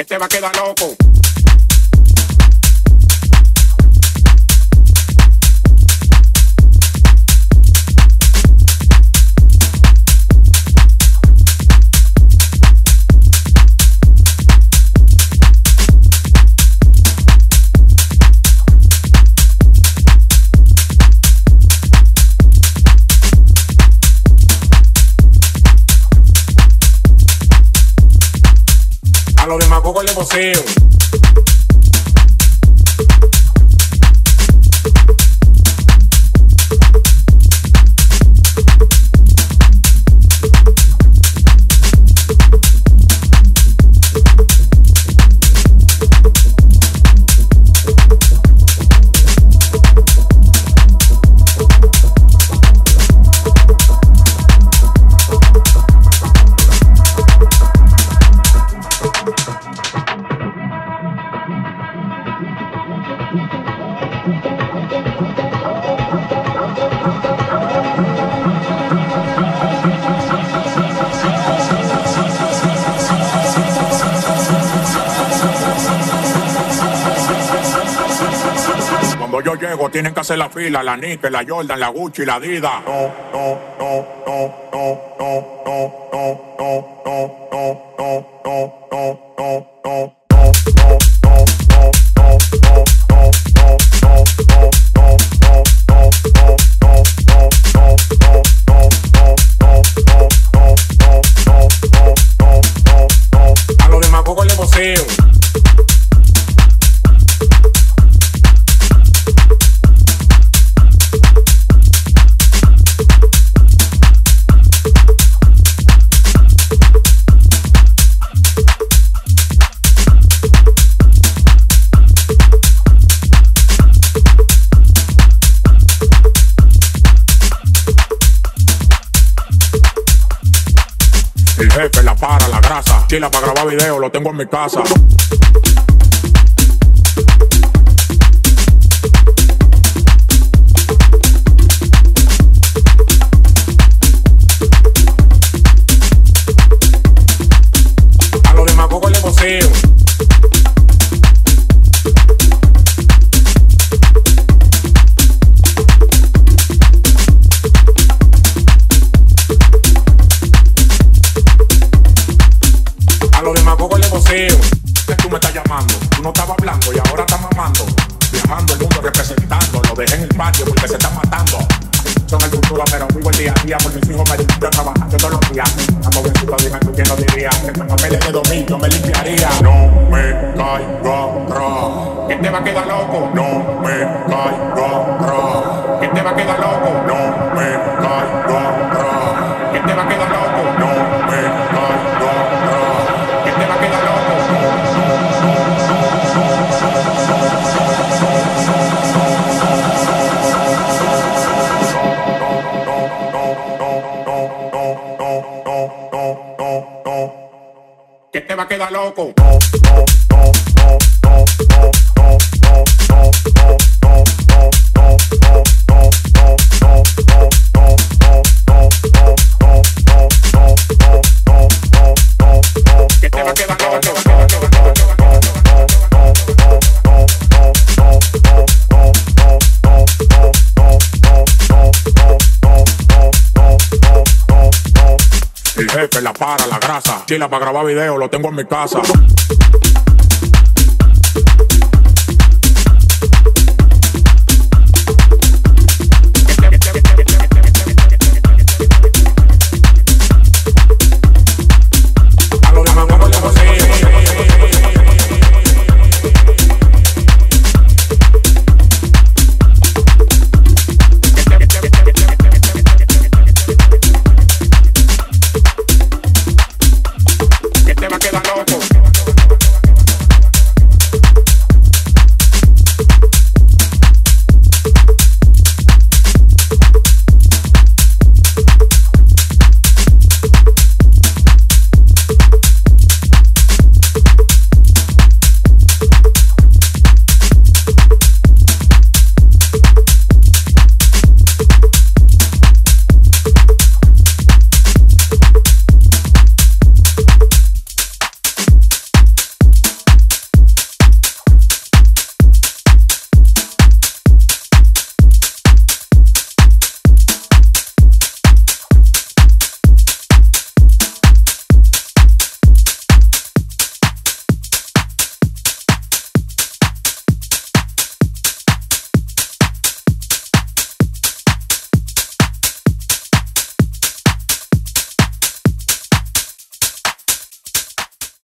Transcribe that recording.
que te va a quedar loco. A los demagogos le voceo. Cuando yo llego tienen que hacer la fila, la Nike, la Jordan, la Gucci, la Adidas. A los demagogos le voceo. El jefe, la para, la grasa. Chila para grabar video, lo tengo en mi casa. A los demagogos le voceo. A los demagogos le voceo. Que tú me estás llamando, tú no estabas hablando y ahora estás mamando. Viajando el mundo representando, lo dejé en el patio porque se están matando. Son el futuro, pero vivo el día a día por mis hijos, me disfruto trabajando todos los días. Ando vencido, dime tú quién lo diría. Que con papeles de 2000 yo me limpiaría. No me caigo atrás, que te va a quedar loco. No me caigo atrás, que te va a quedar loco. No me caigo atrás, que te va a quedar loco. No me caigo atrás, que te va a quedar loco. Que te va a quedar loco. Que te va a quedar loco. El jefe, la para, la grasa. Chila para grabar video, lo tengo en mi casa.